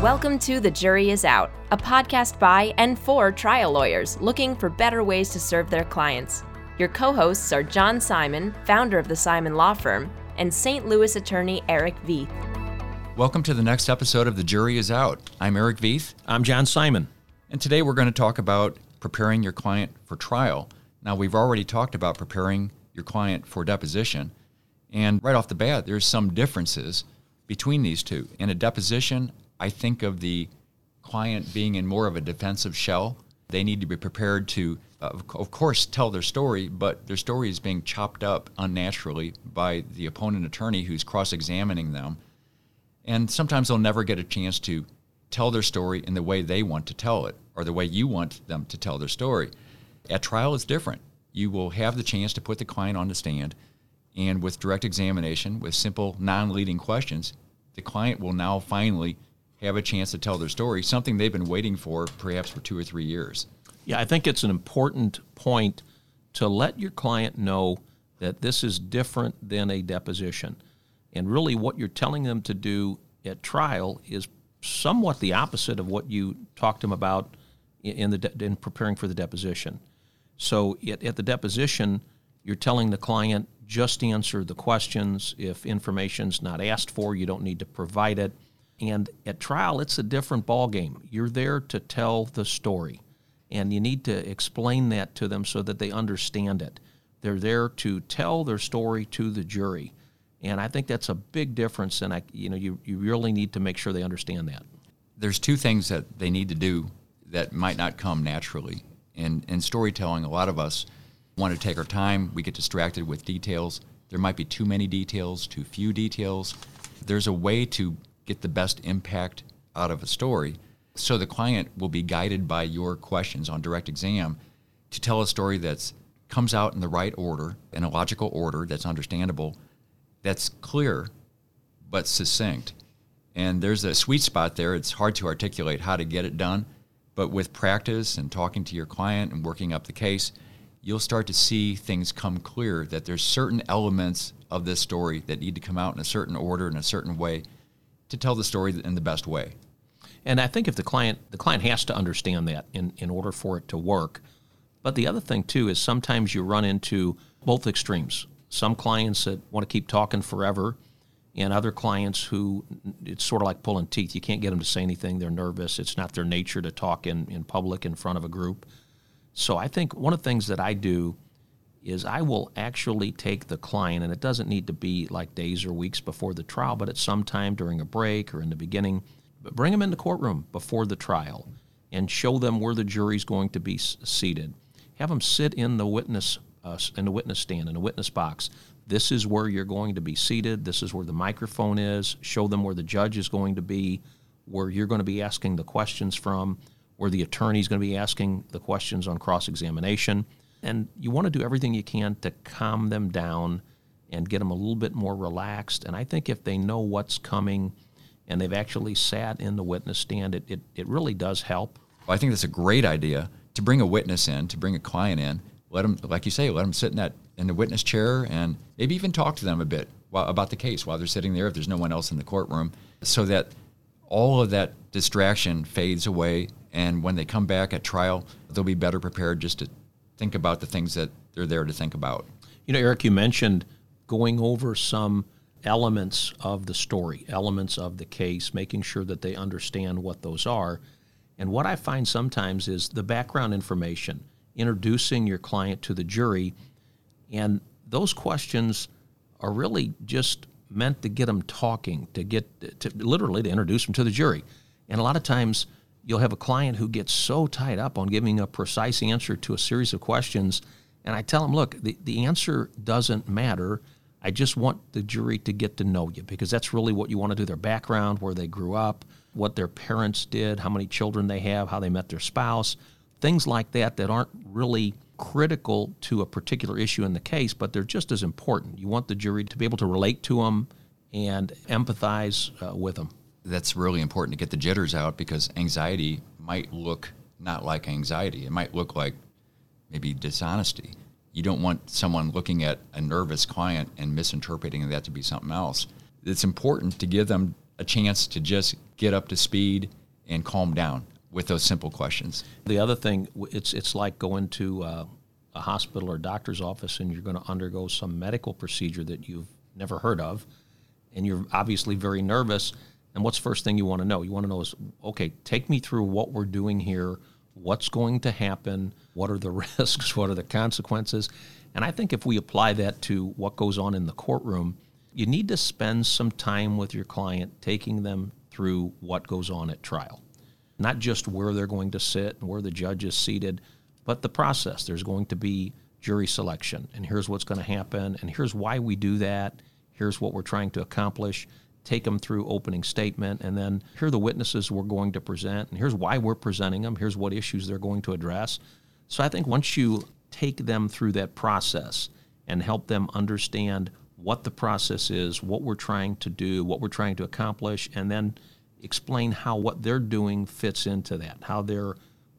Welcome to The Jury is Out, a podcast by and for trial lawyers looking for better ways to serve their clients. Your co-hosts are John Simon, founder of the Simon Law Firm, and St. Louis attorney Eric Veith. Welcome to the next episode of The Jury is Out. I'm Eric Veith. I'm John Simon. And today we're going to talk about preparing your client for trial. Now, we've already talked about preparing your client for deposition. And right off the bat, there's some differences between these two. In a deposition, I think of the client being in more of a defensive shell. They need to be prepared to, of course, tell their story, but their story is being chopped up unnaturally by the opponent attorney who's cross-examining them. And sometimes they'll never get a chance to tell their story in the way they want to tell it, or the way you want them to tell their story. At trial, it's different. You will have the chance to put the client on the stand, and with direct examination, with simple, non-leading questions, the client will now finally have a chance to tell their story, something they've been waiting for perhaps for 2 or 3 years. Yeah, I think it's an important point to let your client know that this is different than a deposition. And really what you're telling them to do at trial is somewhat the opposite of what you talked to them about in preparing for the deposition. So at the deposition, you're telling the client just answer the questions. If information's not asked for, you don't need to provide it. And at trial, it's a different ballgame. You're there to tell the story, and you need to explain that to them so that they understand it. They're there to tell their story to the jury, and I think that's a big difference. And you really need to make sure they understand that. There's two things that they need to do that might not come naturally. In storytelling, a lot of us want to take our time. We get distracted with details. There might be too many details, too few details. There's a way to get the best impact out of a story, so the client will be guided by your questions on direct exam to tell a story that comes out in the right order, in a logical order that's understandable, that's clear but succinct. And there's a sweet spot there. It's hard to articulate how to get it done, but with practice and talking to your client and working up the case, you'll start to see things come clear, that there's certain elements of this story that need to come out in a certain order, in a certain way, to tell the story in the best way. And I think if the client has to understand that in order for it to work. But the other thing, too, is sometimes you run into both extremes. Some clients that want to keep talking forever, and other clients who, it's sort of like pulling teeth. You can't get them to say anything. They're nervous. It's not their nature to talk in public in front of a group. So I think one of the things that I do is I will actually take the client, and it doesn't need to be like days or weeks before the trial, but at some time during a break or in the beginning, but bring them in the courtroom before the trial and show them where the jury's going to be seated. Have them sit in the witness stand, in a witness box. This is where you're going to be seated. This is where the microphone is. Show them where the judge is going to be, where you're going to be asking the questions from, where the attorney's going to be asking the questions on cross-examination. And you want to do everything you can to calm them down and get them a little bit more relaxed. And I think if they know what's coming and they've actually sat in the witness stand, it really does help. Well, I think that's a great idea, to bring a witness in, to bring a client in. Let them, like you say, let them sit in the witness chair and maybe even talk to them a bit about the case while they're sitting there if there's no one else in the courtroom, so that all of that distraction fades away. And when they come back at trial, they'll be better prepared just to think about the things that they're there to think about. You know, Eric, you mentioned going over some elements of the story, elements of the case, making sure that they understand what those are. And what I find sometimes is the background information, introducing your client to the jury, and those questions are really just meant to get them talking, to literally to introduce them to the jury. And a lot of times you'll have a client who gets so tied up on giving a precise answer to a series of questions, and I tell them, look, the answer doesn't matter. I just want the jury to get to know you, because that's really what you want to do, their background, where they grew up, what their parents did, how many children they have, how they met their spouse, things like that aren't really critical to a particular issue in the case, but they're just as important. You want the jury to be able to relate to them and empathize with them. That's really important to get the jitters out, because anxiety might look not like anxiety. It might look like maybe dishonesty. You don't want someone looking at a nervous client and misinterpreting that to be something else. It's important to give them a chance to just get up to speed and calm down with those simple questions. The other thing, it's like going to a hospital or doctor's office and you're going to undergo some medical procedure that you've never heard of, and you're obviously very nervous. And what's the first thing you want to know? You want to know is, okay, take me through what we're doing here, what's going to happen, what are the risks, what are the consequences. And I think if we apply that to what goes on in the courtroom, you need to spend some time with your client taking them through what goes on at trial. Not just where they're going to sit and where the judge is seated, but the process. There's going to be jury selection, and here's what's going to happen, and here's why we do that, here's what we're trying to accomplish. Take them through opening statement, and then here are the witnesses we're going to present, and here's why we're presenting them, here's what issues they're going to address. So I think once you take them through that process and help them understand what the process is, what we're trying to do, what we're trying to accomplish, and then explain how what they're doing fits into that, how they're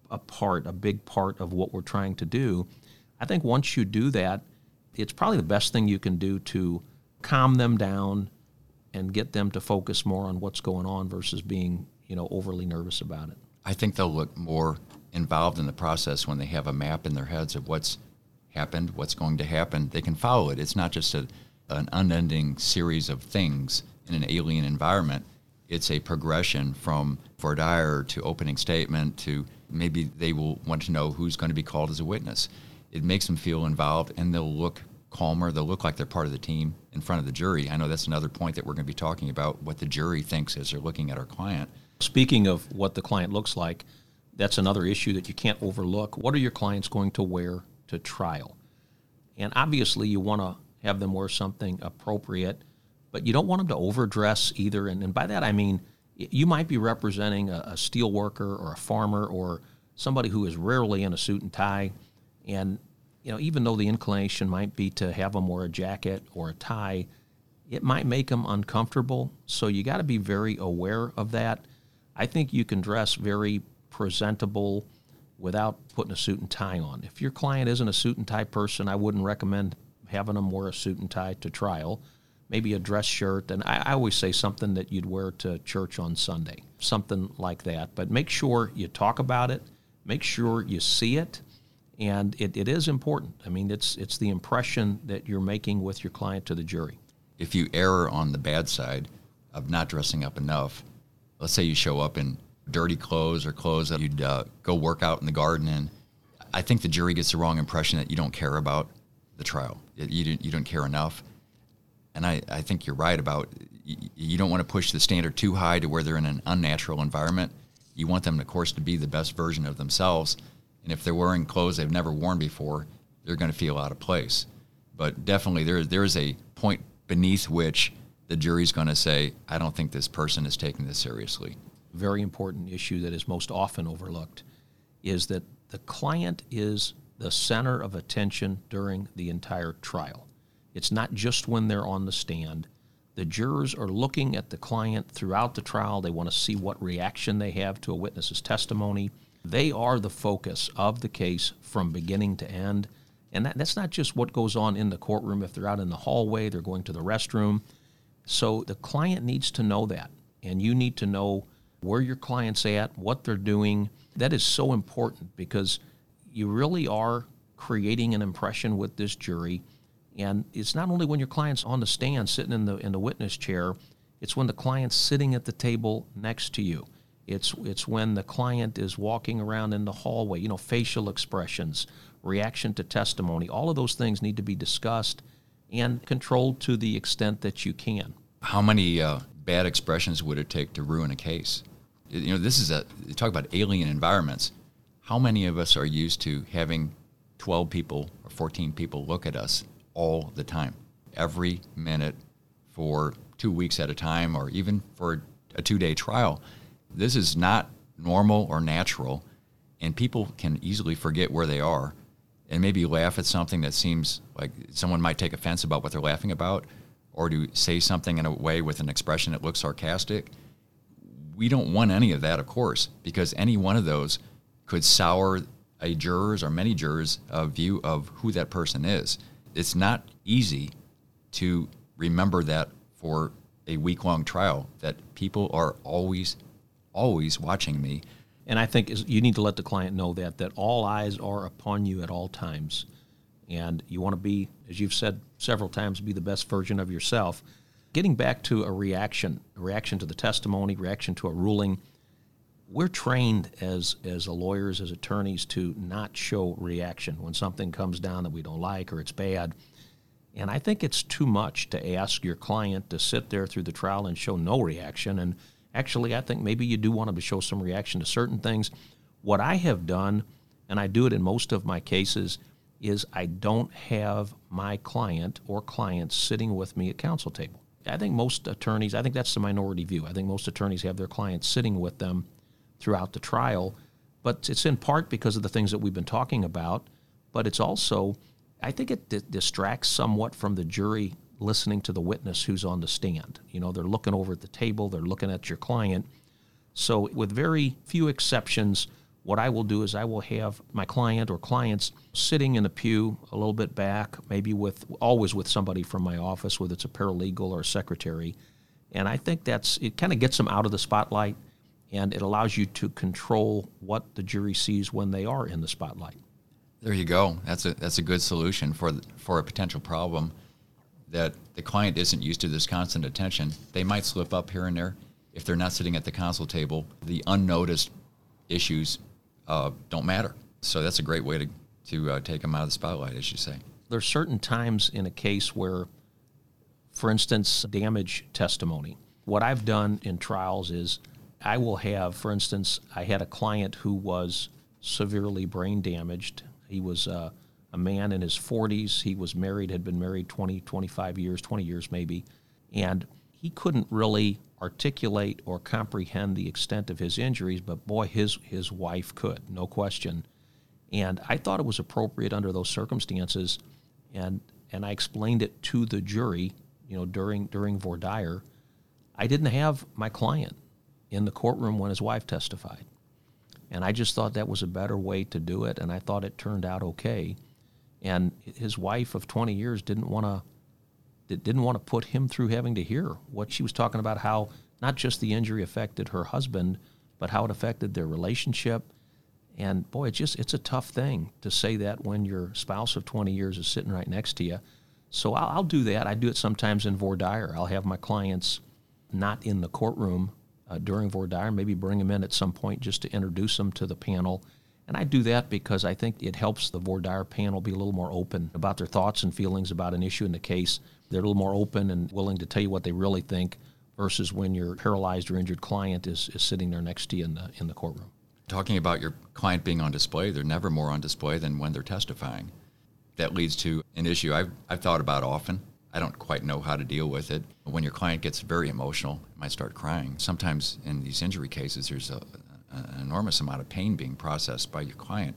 a big part of what we're trying to do. I think once you do that, it's probably the best thing you can do to calm them down and get them to focus more on what's going on versus being, overly nervous about it. I think they'll look more involved in the process when they have a map in their heads of what's happened, what's going to happen. They can follow it. It's not just an unending series of things in an alien environment. It's a progression from voir dire to opening statement to maybe they will want to know who's going to be called as a witness. It makes them feel involved, and they'll look calmer. They'll look like they're part of the team in front of the jury. I know that's another point that we're going to be talking about, what the jury thinks as they're looking at our client. Speaking of what the client looks like, that's another issue that you can't overlook. What are your clients going to wear to trial? And obviously you want to have them wear something appropriate, but you don't want them to overdress either. And by that I mean you might be representing a steel worker or a farmer or somebody who is rarely in a suit and tie. And even though the inclination might be to have them wear a jacket or a tie, it might make them uncomfortable. So you got to be very aware of that. I think you can dress very presentable without putting a suit and tie on. If your client isn't a suit and tie person, I wouldn't recommend having them wear a suit and tie to trial. Maybe a dress shirt, and I always say something that you'd wear to church on Sunday, something like that. But make sure you talk about it, make sure you see it, and it is important. I mean, it's the impression that you're making with your client to the jury. If you err on the bad side of not dressing up enough, let's say you show up in dirty clothes or clothes that you'd go work out in the garden in, I think the jury gets the wrong impression that you don't care about the trial. You don't care enough. And I think you're right about you don't want to push the standard too high to where they're in an unnatural environment. You want them, of course, to be the best version of themselves. And if they're wearing clothes they've never worn before, they're going to feel out of place. But definitely there is a point beneath which the jury's going to say, I don't think this person is taking this seriously. Very important issue that is most often overlooked is that the client is the center of attention during the entire trial. It's not just when they're on the stand. The jurors are looking at the client throughout the trial. They want to see what reaction they have to a witness's testimony. They are the focus of the case from beginning to end. And that's not just what goes on in the courtroom. If they're out in the hallway, they're going to the restroom. So the client needs to know that. And you need to know where your client's at, what they're doing. That is so important because you really are creating an impression with this jury. And it's not only when your client's on the stand sitting in the witness chair, it's when the client's sitting at the table next to you. It's when the client is walking around in the hallway, facial expressions, reaction to testimony. All of those things need to be discussed and controlled to the extent that you can. How many bad expressions would it take to ruin a case? This is you talk about alien environments. How many of us are used to having 12 people or 14 people look at us all the time, every minute for 2 weeks at a time, or even for a 2-day trial? This is not normal or natural, and people can easily forget where they are and maybe laugh at something that seems like someone might take offense about what they're laughing about, or to say something in a way with an expression that looks sarcastic. We don't want any of that, of course, because any one of those could sour a juror's or many jurors' view of who that person is. It's not easy to remember that for a week-long trial, that people are always always watching me. And I think you need to let the client know that all eyes are upon you at all times. And you want to be, as you've said several times, be the best version of yourself. Getting back to a reaction to the testimony, reaction to a ruling, we're trained as lawyers, as attorneys, to not show reaction when something comes down that we don't like or it's bad. And I think it's too much to ask your client to sit there through the trial and show no reaction. And actually, I think maybe you do want them to show some reaction to certain things. What I have done, and I do it in most of my cases, is I don't have my client or clients sitting with me at counsel table. I think most attorneys, I think that's the minority view. I think most attorneys have their clients sitting with them throughout the trial, but it's in part because of the things that we've been talking about, but it's also, I think it distracts somewhat from the jury listening to the witness who's on the stand. You know, they're looking over at the table, they're looking at your client. So with very few exceptions, what I will do is I will have my client or clients sitting in a pew a little bit back, maybe always with somebody from my office, whether it's a paralegal or a secretary. And I think it kind of gets them out of the spotlight, and it allows you to control what the jury sees when they are in the spotlight. There you go. That's a good solution for a potential problem that the client isn't used to this constant attention. They might slip up here and there. If they're not sitting at the counsel table, the unnoticed issues don't matter. So that's a great way to take them out of the spotlight, as you say. There's certain times in a case where, for instance, damage testimony. What I've done in trials is I will have, for instance, I had a client who was severely brain damaged. He was a man in his 40s. He was married, had been married 20 years maybe, and he couldn't really articulate or comprehend the extent of his injuries, but boy, his wife could, no question. And I thought it was appropriate under those circumstances, and I explained it to the jury, during voir dire. I didn't have my client in the courtroom when his wife testified. And I just thought that was a better way to do it, and I thought it turned out okay. And his wife of 20 years didn't want to put him through having to hear what she was talking about, how not just the injury affected her husband, but how it affected their relationship. And boy, it's a tough thing to say that when your spouse of 20 years is sitting right next to you. So I'll do that. I do it sometimes in voir dire. I'll have my clients not in the courtroom during voir dire, maybe bring them in at some point just to introduce them to the panel. And I do that because I think it helps the voir dire panel be a little more open about their thoughts and feelings about an issue in the case. They're a little more open and willing to tell you what they really think versus when your paralyzed or injured client is sitting there next to you in the courtroom. Talking about your client being on display, they're never more on display than when they're testifying. That leads to an issue I've thought about often. I don't quite know how to deal with it. When your client gets very emotional, it might start crying. Sometimes in these injury cases, there's an enormous amount of pain being processed by your client.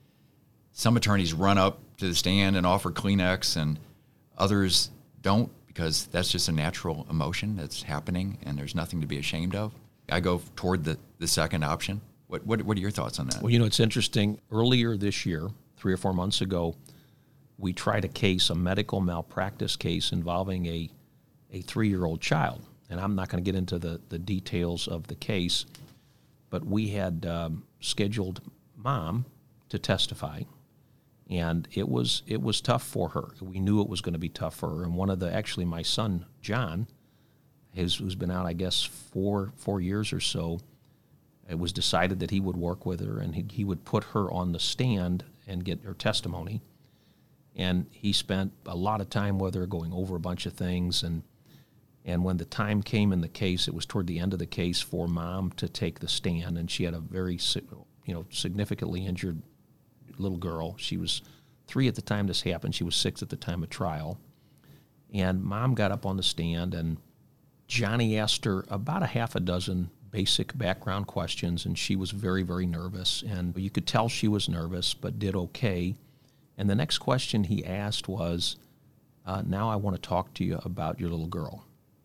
Some attorneys run up to the stand and offer Kleenex, and others don't, because that's just a natural emotion that's happening and there's nothing to be ashamed of. I go toward the second option. What are your thoughts on that? Well, it's interesting. Earlier this year, 3 or 4 months ago, we tried a medical malpractice case involving a 3-year-old child. And I'm not going to get into the details of the case, but we had scheduled Mom to testify, and it was tough for her. We knew it was going to be tough for her. And actually my son, John, who's been out, I guess, 4 years or so, it was decided that he would work with her and he would put her on the stand and get her testimony. And he spent a lot of time with her going over a bunch of things. And when the time came in the case, it was toward the end of the case for Mom to take the stand. And she had a very, significantly injured little girl. She was 3 at the time this happened. She was 6 at the time of trial. And Mom got up on the stand, and Johnny asked her about a half a dozen basic background questions, and she was very, very nervous. And you could tell she was nervous, but did okay. And the next question he asked was, now I want to talk to you about your little girl.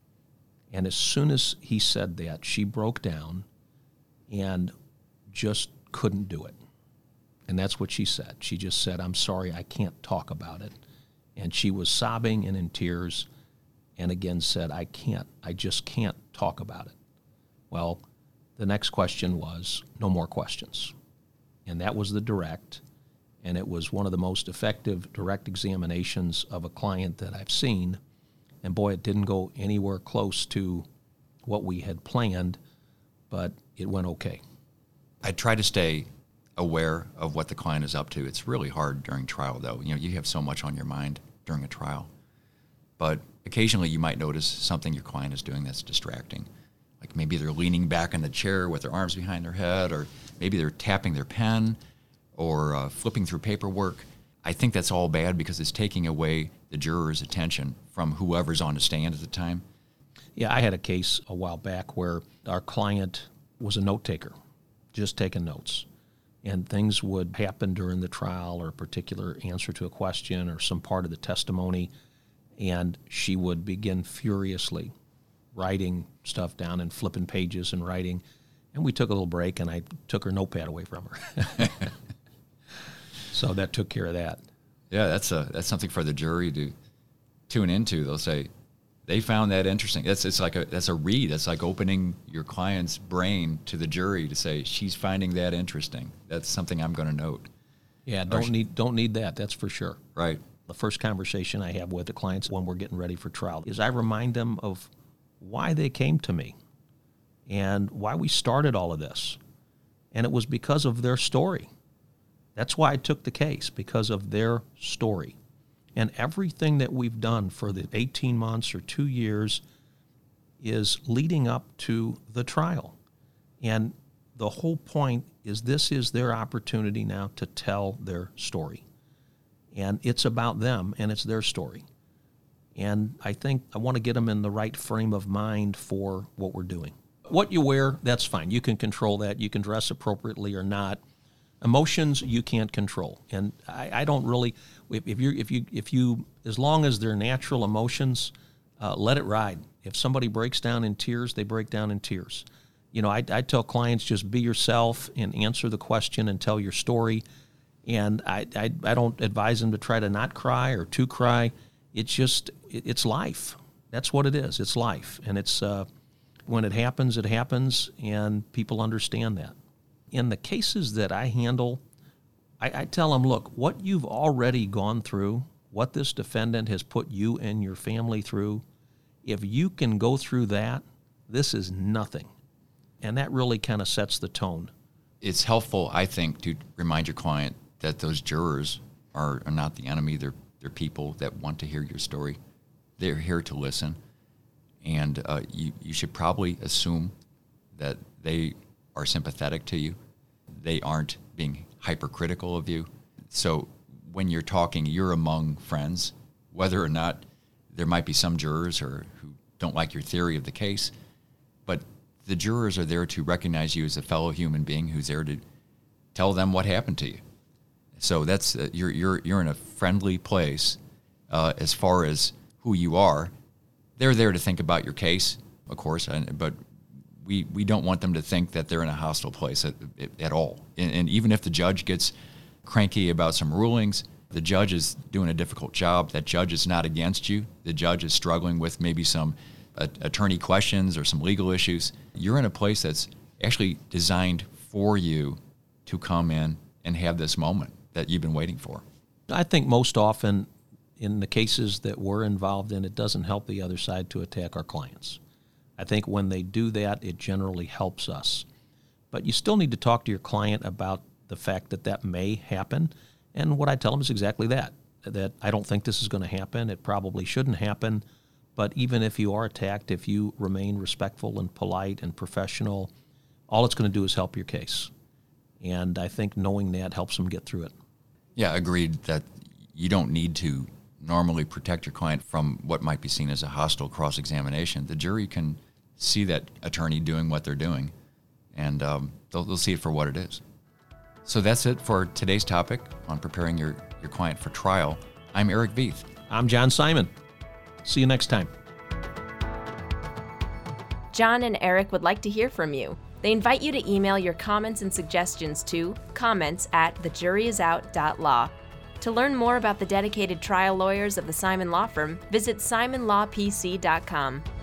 And as soon as he said that, she broke down and just couldn't do it. And that's what she said. She just said, "I'm sorry, I can't talk about it." And she was sobbing and in tears, and again said, I just can't talk about it. Well, the next question was, no more questions. And that was the direct, and it was one of the most effective direct examinations of a client that I've seen. And boy, it didn't go anywhere close to what we had planned, but it went okay. I try to stay aware of what the client is up to. It's really hard during trial, though. You have so much on your mind during a trial. But occasionally you might notice something your client is doing that's distracting. Like maybe they're leaning back in the chair with their arms behind their head, or maybe they're tapping their pen or flipping through paperwork. I think that's all bad because it's taking away the juror's attention from whoever's on the stand at the time. Yeah, I had a case a while back where our client was a note taker, just taking notes. And things would happen during the trial, or a particular answer to a question or some part of the testimony, and she would begin furiously writing stuff down and flipping pages and writing. And we took a little break, and I took her notepad away from her. So that took care of that. Yeah, that's something for the jury to tune into. They'll say, they found that interesting. That's a read. That's like opening your client's brain to the jury to say, she's finding that interesting. That's something I'm going to note. Yeah, don't need that. That's for sure. Right. The first conversation I have with the clients when we're getting ready for trial is I remind them of why they came to me and why we started all of this. And it was because of their story. That's why I took the case, because of their story. And everything that we've done for the 18 months or 2 years is leading up to the trial. And the whole point is this is their opportunity now to tell their story. And it's about them, and it's their story. And I think I want to get them in the right frame of mind for what we're doing. What you wear, that's fine. You can control that. You can dress appropriately or not. Emotions you can't control, and I don't really. If you, as long as they're natural emotions, let it ride. If somebody breaks down in tears, they break down in tears. I tell clients, just be yourself and answer the question and tell your story. And I don't advise them to try to not cry or to cry. It's life. That's what it is. It's life, and it's when it happens, and people understand that. In the cases that I handle, I tell them, look, what you've already gone through, what this defendant has put you and your family through, if you can go through that, this is nothing. And that really kind of sets the tone. It's helpful, I think, to remind your client that those jurors are not the enemy. They're people that want to hear your story. They're here to listen. And you should probably assume that they are sympathetic to you. They aren't being hypercritical of you. So when you're talking, you're among friends, whether or not there might be some jurors who don't like your theory of the case, but the jurors are there to recognize you as a fellow human being who's there to tell them what happened to you. So that's you're in a friendly place as far as who you are. They're there to think about your case, of course, but we don't want them to think that they're in a hostile place at all. And even if the judge gets cranky about some rulings, the judge is doing a difficult job. That judge is not against you. The judge is struggling with maybe some attorney questions or some legal issues. You're in a place that's actually designed for you to come in and have this moment that you've been waiting for. I think most often in the cases that we're involved in, it doesn't help the other side to attack our clients. I think when they do that, it generally helps us. But you still need to talk to your client about the fact that may happen. And what I tell them is exactly that I don't think this is going to happen. It probably shouldn't happen. But even if you are attacked, if you remain respectful and polite and professional, all it's going to do is help your case. And I think knowing that helps them get through it. Yeah, agreed that you don't need to normally protect your client from what might be seen as a hostile cross-examination. The jury can see that attorney doing what they're doing, and they'll see it for what it is. So that's it for today's topic on preparing your client for trial. I'm Eric Veith. I'm John Simon. See you next time. John and Eric would like to hear from you. They invite you to email your comments and suggestions to comments@thejuryisout.law. To learn more about the dedicated trial lawyers of the Simon Law Firm, visit simonlawpc.com.